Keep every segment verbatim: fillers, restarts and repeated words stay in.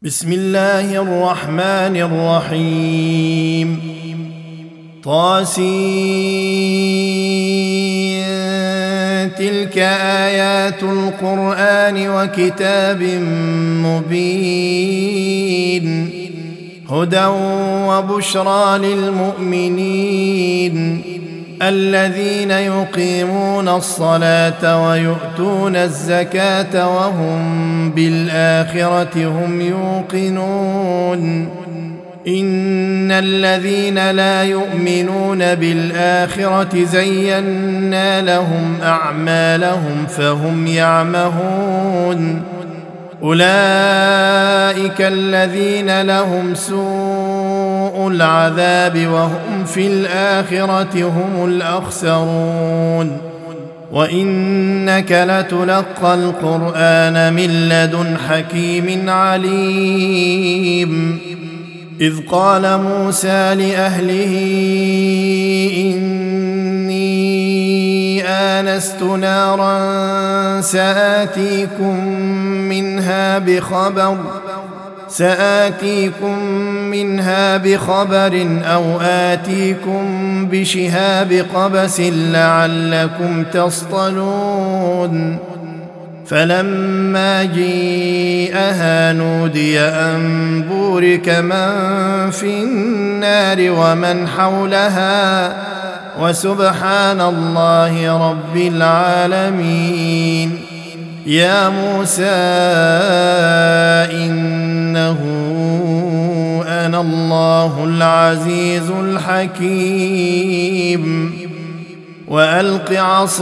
بسم الله الرحمن الرحيم. طاسين تلك آيات القرآن وكتاب مبين هدى وبشرى للمؤمنين الذين يقيمون الصلاة ويؤتون الزكاة وهم بالآخرة هم يوقنون. إن الذين لا يؤمنون بالآخرة زينا لهم أعمالهم فهم يعمهون. أولئك الذين لهم سوء العذاب وهم في الآخرة هم الأخسرون. وإنك لتلقى القرآن من لدن حكيم عليم. إذ قال موسى لأهله إني آنست نارا سآتيكم منها بخبر سآتيكم منها بخبر أو آتيكم بشهاب قبس لعلكم تصطلون. فلما جيءها نودي أن بورك من في النار ومن حولها وسبحان الله رب العالمين. يا موسى إنه أنا الله العزيز الحكيم. وألق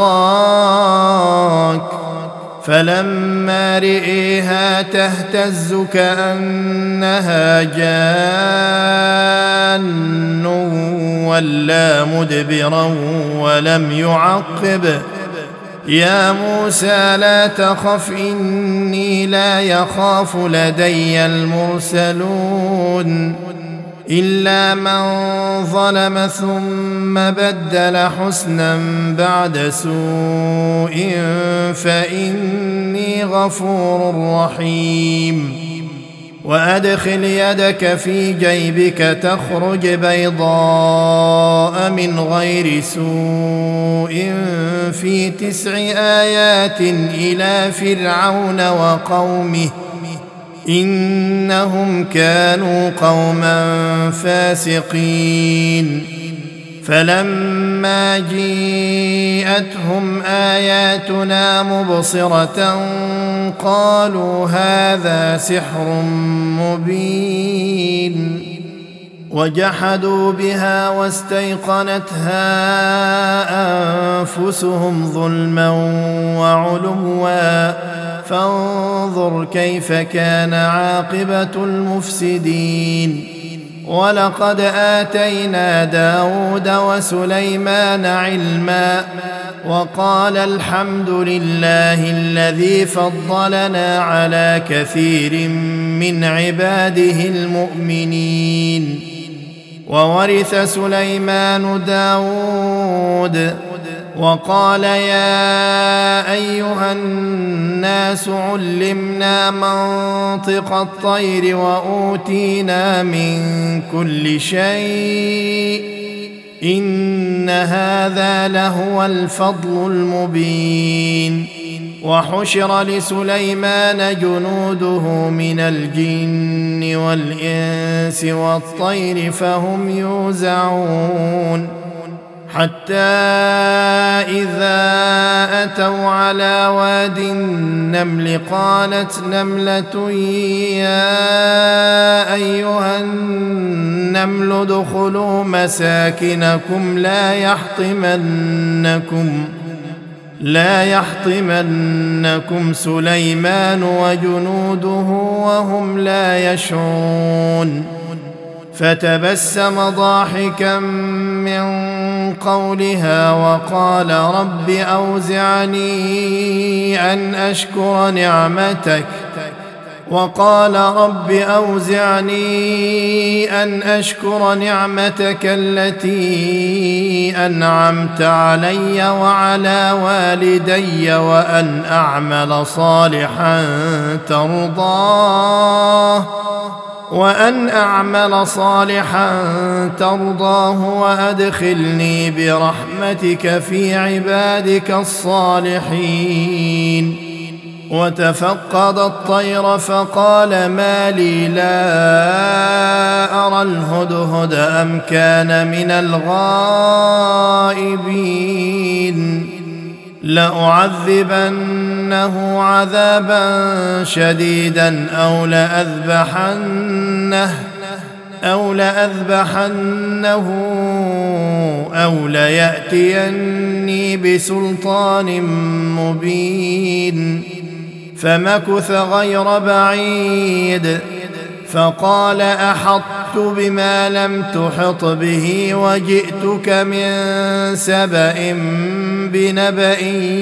عصاك فلما رئيها تهتز كأنها جان ولا مدبرا ولم يعقب. يا موسى لا تخف إني لا يخاف لدي المرسلون. إلا من ظلم ثم بدل حسنا بعد سوء فإني غفور رحيم. وأدخل يدك في جيبك تخرج بيضاء من غير سوء في تسع آيات إلى فرعون وقومه إنهم كانوا قوما فاسقين. فلما جيءتهم آياتنا مبصرة قالوا هذا سحر مبين. وجحدوا بها واستيقنتها أنفسهم ظلما وعلوا فانظر كيف كان عاقبة المفسدين. ولقد آتينا داود وسليمان علما وقال الحمد لله الذي فضلنا على كثير من عباده المؤمنين. وورث سليمان داود وقال يا أيها الناس علمنا منطق الطير وأوتينا من كل شيء إن هذا لهو الفضل المبين. وحشر لسليمان جنوده من الجن والإنس والطير فهم يوزعون. حتى إذا أتوا على واد النمل قالت نملة يا أيها النمل ادخلوا مساكنكم لا يحطمنكم لا يحطمنكم سليمان وجنوده وهم لا يشعرون. فتبسم ضاحكا من قولها وقال رب أوزعني أن أشكر نعمتك وقال رب أوزعني أن أشكر نعمتك التي أنعمت علي وعلى والدي وأن أعمل صالحا ترضاه وأن أعمل صالحا ترضاه وأدخلني برحمتك في عبادك الصالحين. وتفقد الطير فقال ما لي لا أرى الهدهد أم كان من الغائبين لأعذبنه عذابا شديدا أو لأذبحنه أو لأذبحنه أو ليأتيني بسلطان مبين. فمكث غير بعيد فقال أحطت بما لم تحط به وجئتك من سبأ بنبأ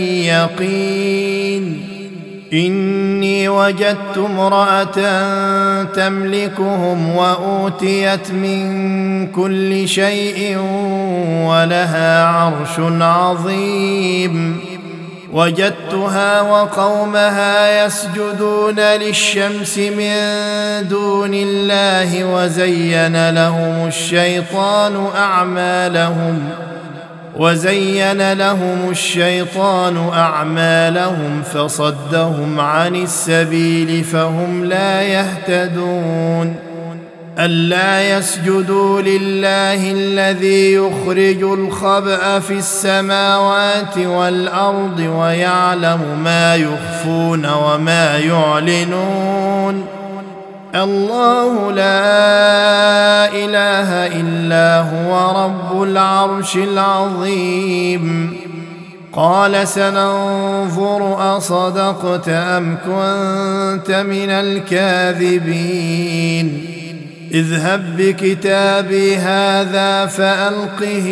يقين. إني وجدت امرأة تملكهم وأوتيت من كل شيء ولها عرش عظيم. وجدتها وقومها يسجدون للشمس من دون الله وزين لهم الشيطان أعمالهم وزين لهم الشيطان أعمالهم فصدهم عن السبيل فهم لا يهتدون. ألا يسجدوا لله الذي يخرج الخبأ في السماوات والأرض ويعلم ما يخفون وما يعلنون. الله لا إله إلا هو رب العرش العظيم. قال سننظر أصدقت أم كنت من الكاذبين. اذهب بكتابي هذا فألقه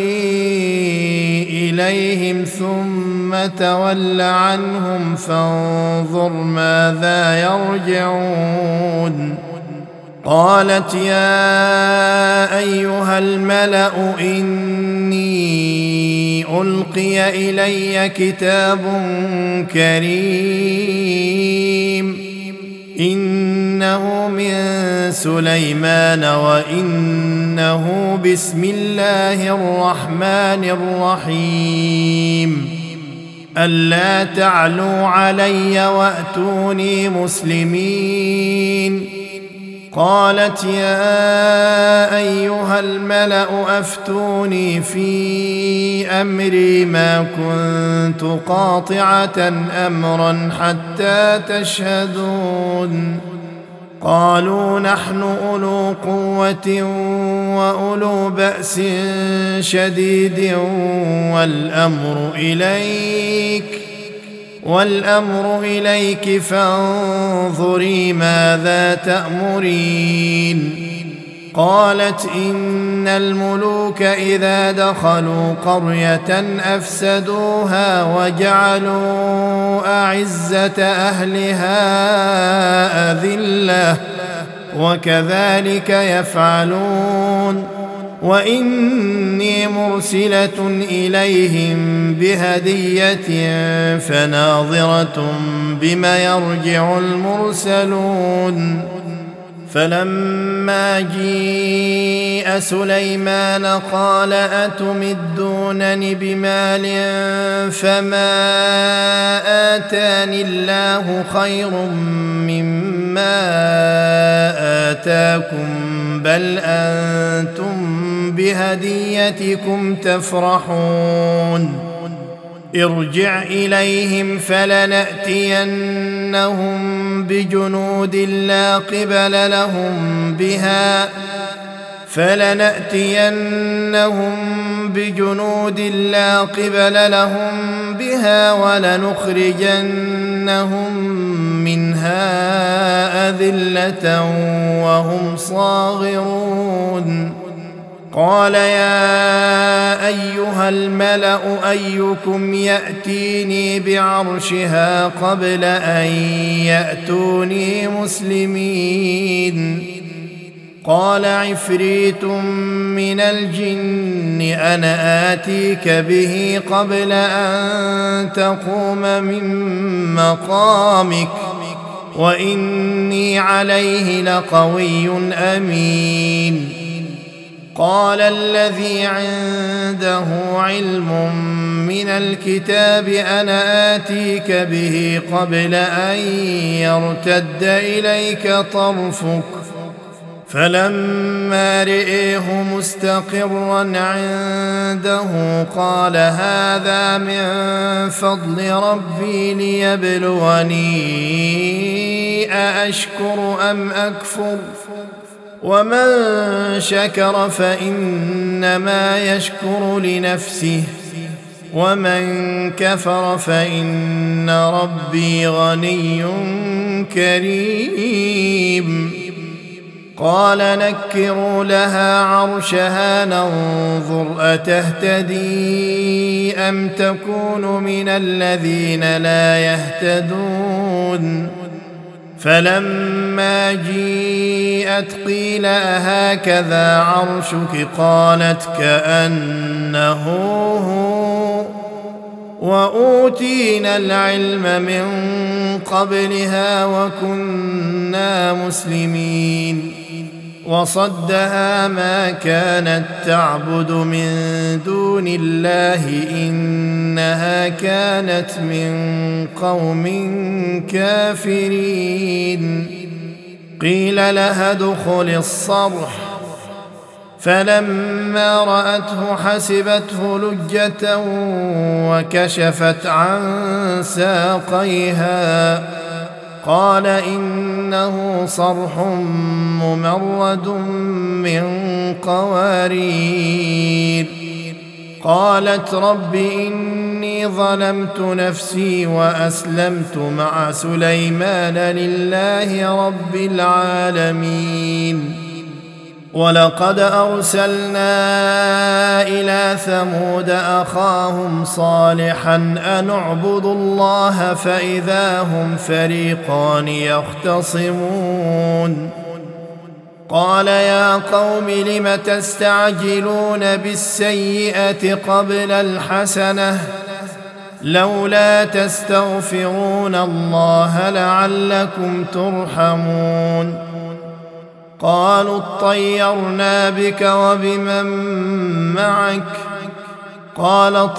إليهم ثم تول عنهم فانظر ماذا يرجعون. قالت يا أيها الملأ إني ألقي إلي كتاب كريم إنه من سليمان وإنه بسم الله الرحمن الرحيم. ألا تعلوا علي وأتوني مسلمين. قالت يا أيها الملأ أفتوني في أمري ما كنت قاطعة أمرا حتى تشهدون. قالوا نحن أولو قوة وأولو بأس شديد والأمر إليك والأمر إليك فانظري ماذا تأمرين. قالت إن الملوك إذا دخلوا قرية أفسدوها وجعلوا أعزة أهلها أذلة وكذلك يفعلون. وإني مرسلة إليهم بهدية فناظرة بما يرجع المرسلون. فلما جيء سليمان قال أتمدونني بمال فما آتاني الله خير مما آتاكم بل أنتم بهديتكم تفرحون. ارجع إليهم فلنأتينهم بجنود لا قبل لهم بها فلنأتينهم بجنود لا قبل لهم بها ولنخرجنهم منها أذلة وهم صاغرون. قال يا أيها الملأ أيكم يأتيني بعرشها قبل أن يأتوني مسلمين. قال عفريت من الجن أنا آتيك به قبل أن تقوم من مقامك وإني عليه لقوي أمين. قال الذي عنده علم من الكتاب أنا آتيك به قبل أن يرتد إليك طرفك فلما رئيه مستقرا عنده قال هذا من فضل ربي ليبلوني أأشكر أم أكفر ومن شكر فإنما يشكر لنفسه ومن كفر فإن ربي غني كريم. قال نكروا لها عرشها ننظر أتهتدي أم تكون من الذين لا يهتدون. فلما جيءت قيل أهكذا عرشك قالت كأنه هو وأوتينا العلم من قبلها وكنا مسلمين. وصدها ما كانت تعبد من دون الله إنها كانت من قوم كافرين. قيل لها ادخل الصرح فلما رأته حسبته لجة وكشفت عن ساقيها قال إنه صرح ممرد من قوارير. قالت رب إني ظلمت نفسي وأسلمت مع سليمان لله رب العالمين. ولقد أرسلنا إلى ثمود أخاهم صالحا أن اعبدوا الله فإذا هم فريقان يختصمون. قال يا قوم لم تستعجلون بالسيئة قبل الحسنة لولا تستغفرون الله لعلكم ترحمون. قالوا اطيرنا بك وبمن معك قال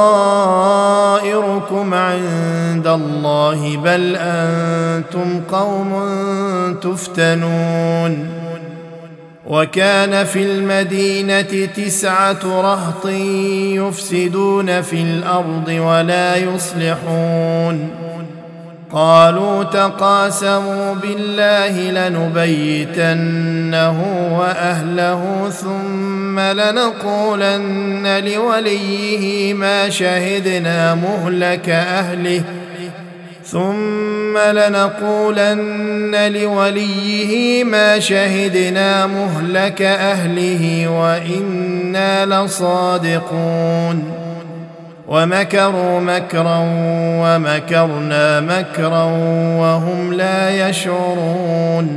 طائركم عند الله بل أنتم قوم تفتنون. وكان في المدينة تسعة رهط يفسدون في الأرض ولا يصلحون. قالوا تقاسموا بالله لنبيتنه وأهله ثم لنقولن لوليه ما شهدنا مهلك أهله ثم لنقولن لوليه ما شهدنا مهلك أهله وإنا لصادقون. ومكروا مكرا ومكرنا مكرا وهم لا يشعرون.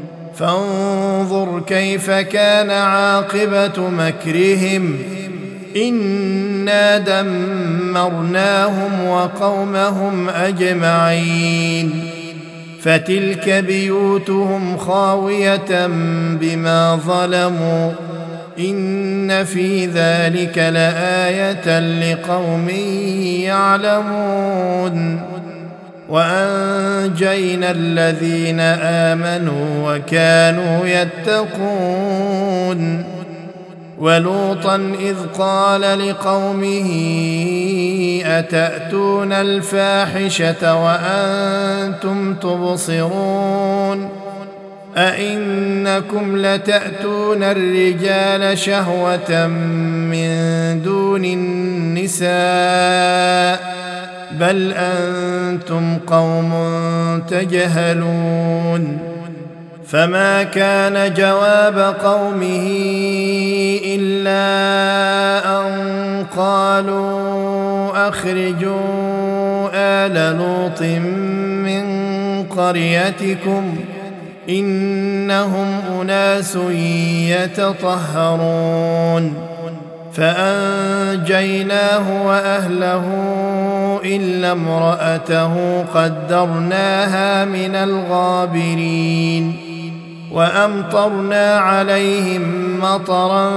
فانظر كيف كان عاقبة مكرهم إنا دمرناهم وقومهم أجمعين. فتلك بيوتهم خاوية بما ظلموا إن في ذلك لآية لقوم يعلمون. وأنجينا الذين آمنوا وكانوا يتقون. ولوطا إذ قال لقومه أتأتون الفاحشة وأنتم تبصرون أئنكم لتأتون الرجال شهوة من دون النساء بل أنتم قوم تجهلون. فما كان جواب قومه إلا أن قالوا أخرجوا آل لوط من قريتكم إنهم أناس يتطهرون. فأنجيناه وأهله إلا امرأته قدرناها من الغابرين وأمطرنا عليهم مطرا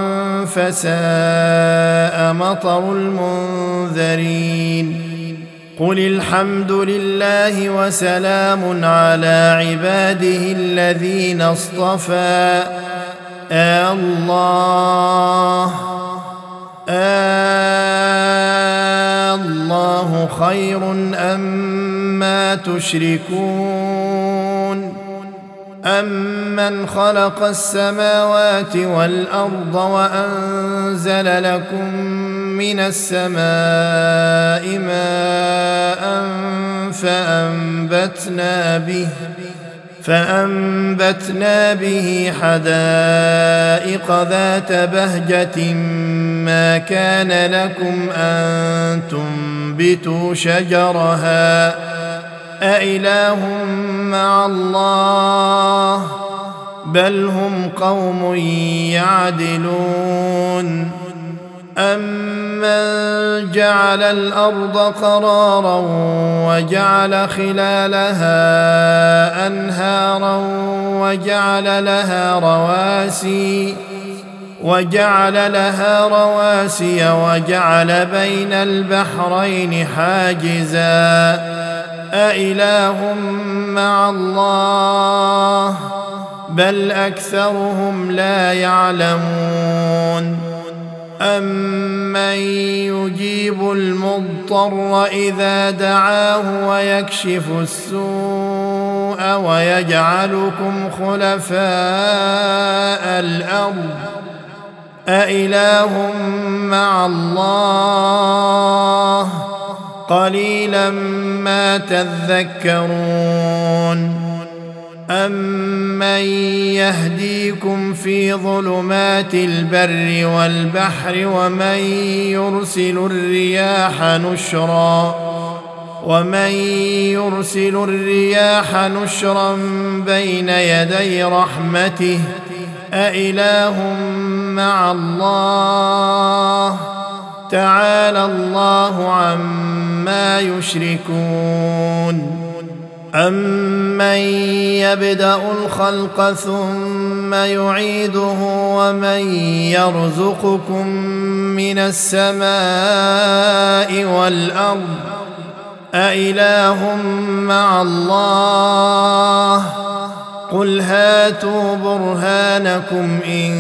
فساء مطر المنذرين قل الحمد لله وسلام على عباده الذين اصطفى الله الله خير أما تشركون أمن خلق السماوات والأرض وأنزل لكم من السماء ماء فأنبتنا به فأنبتنا به حدائق ذات بهجة ما كان لكم أن تنبتوا شجرها أإله مع الله بل هم قوم يعدلون أمن جعل الأرض قرارا وجعل خلالها أنهارا وجعل لها رواسي وجعل لها رواسي وجعل بين البحرين حاجزا أإله مع الله بل أكثرهم لا يعلمون أمن يجيب المضطر إذا دعاه ويكشف السوء ويجعلكم خلفاء الأرض أإله مع الله قليلا ما تذكرون أمن يهديكم في ظلمات البر والبحر ومن يرسل الرياح نشرا ومن يرسل الرياح نشرا بين يدي رحمته أإله مع الله تعالى الله عما يشركون أمن يبدأ الخلق ثم يعيده ومن يرزقكم من السماء والأرض أإله مع الله قل هاتوا برهانكم إن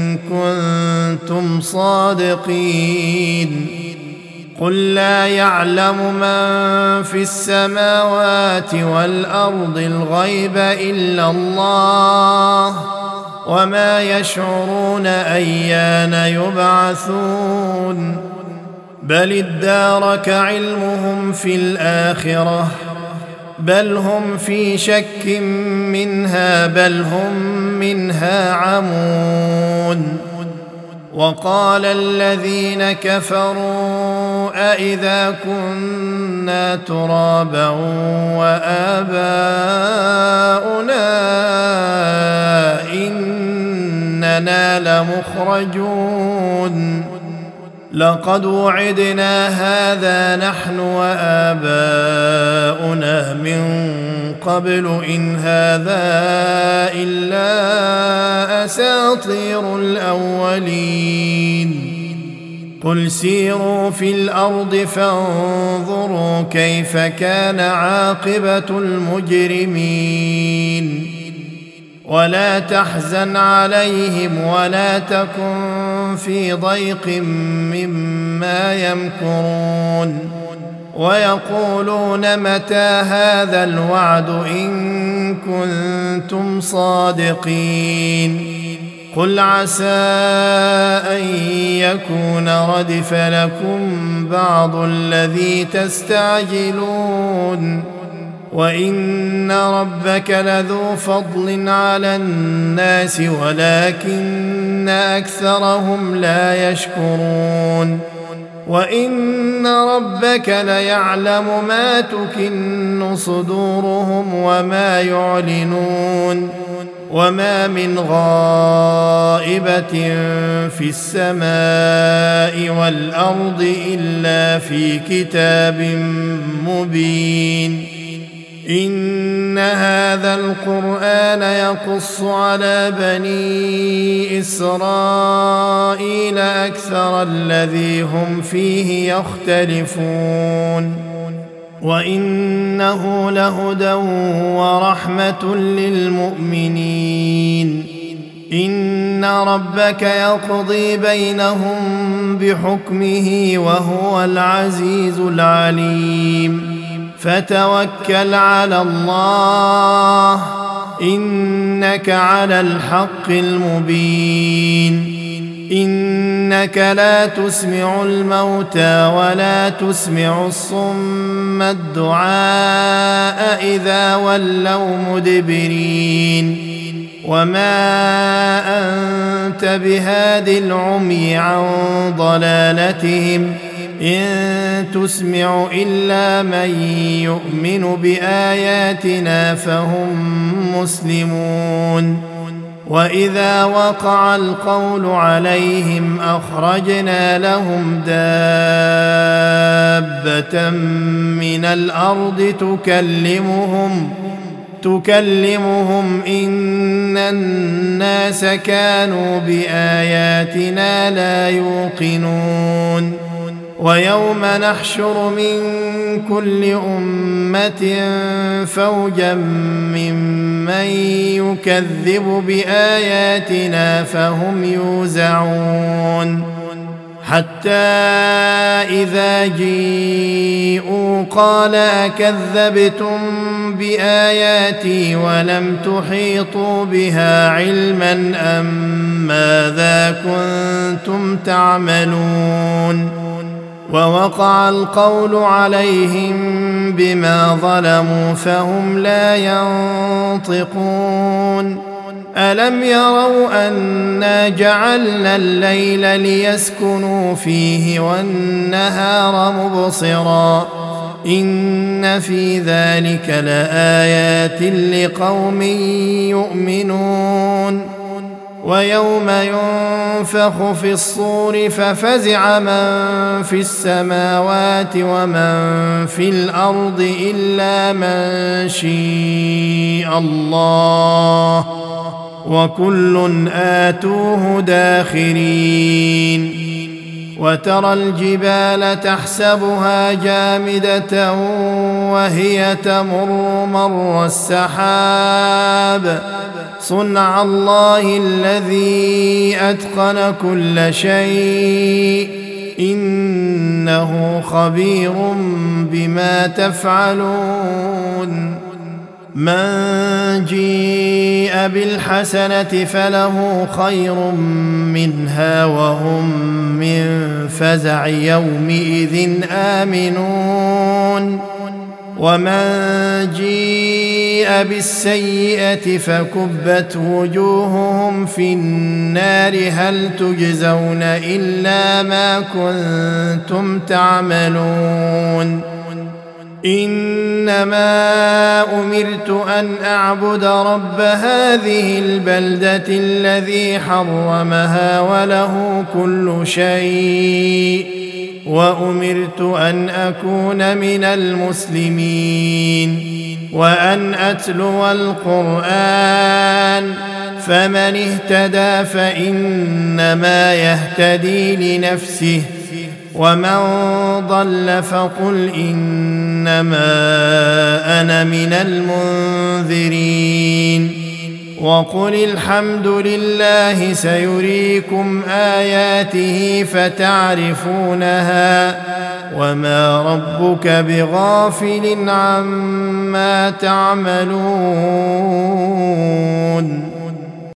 كنتم صادقين قل لا يعلم من في السماوات والأرض الغيب إلا الله وما يشعرون أيان يبعثون بل ادارك علمهم في الآخرة بل هم في شك منها بل هم منها عمون وقال الذين كفروا أإذا كنا ترابا وآباؤنا إننا لمخرجون لقد وعدنا هذا نحن وآباؤنا من قبل إن هذا إلا أساطير الأولين قل سيروا في الأرض فانظروا كيف كان عاقبة المجرمين ولا تحزن عليهم ولا تكن في ضيق مما يمكرون ويقولون متى هذا الوعد إن كنتم صادقين قل عسى أن يكون ردف لكم بعض الذي تستعجلون وإن ربك لذو فضل على الناس ولكن أكثرهم لا يشكرون وإن ربك ليعلم ما تكن صدورهم وما يعلنون وما من غائبة في السماء والأرض إلا في كتاب مبين. إن هذا القرآن يقص على بني إسرائيل أكثر الذي هم فيه يختلفون، وإنه لهدى ورحمة للمؤمنين. إن ربك يقضي بينهم بحكمه وهو العزيز العليم. فتوكل على الله إنك على الحق المبين. إنك لا تسمع الموتى ولا تسمع الصم الدعاء إذا ولوا مدبرين. وما أنت بهاد العمي عن ضلالتهم إن تسمع إلا من يؤمن بآياتنا فهم مسلمون. وإذا وقع القول عليهم أخرجنا لهم دابة من الأرض تكلمهم تكلمهم إن الناس كانوا بآياتنا لا يوقنون. ويوم نحشر من كل أمة فوجا ممن يكذب بآياتنا فهم يوزعون. حتى إذا جيءوا قال أكذبتم بآياتي ولم تحيطوا بها علما أم ماذا كنتم تعملون. ووقع القول عليهم بما ظلموا فهم لا ينطقون. ألم يروا أنا جعلنا الليل ليسكنوا فيه والنهار مبصرا إن في ذلك لآيات لقوم يؤمنون. ويوم ينفخ في الصور ففزع من في السماوات ومن في الأرض إلا من شاء الله وكل آتوه داخرين. وترى الجبال تحسبها جامدة وهي تمر مر السحاب صنع الله الذي أتقن كل شيء إنه خبير بما تفعلون. من جيء بالحسنة فله خير منها وهم من فزع يومئذ آمنون. ومن جيء بالسيئة فكبت وجوههم في النار هل تجزون إلا ما كنتم تعملون. إنما أمرت أن أعبد رب هذه البلدة الذي حرمها وله كل شيء وأمرت أن أكون من المسلمين وأن أتلو القرآن فمن اهتدى فإنما يهتدي لنفسه ومن ضل فقل إنما أنا من المنذرين. وقل الحمد لله سيريكم آياته فتعرفونها وما ربك بغافل عما تعملون.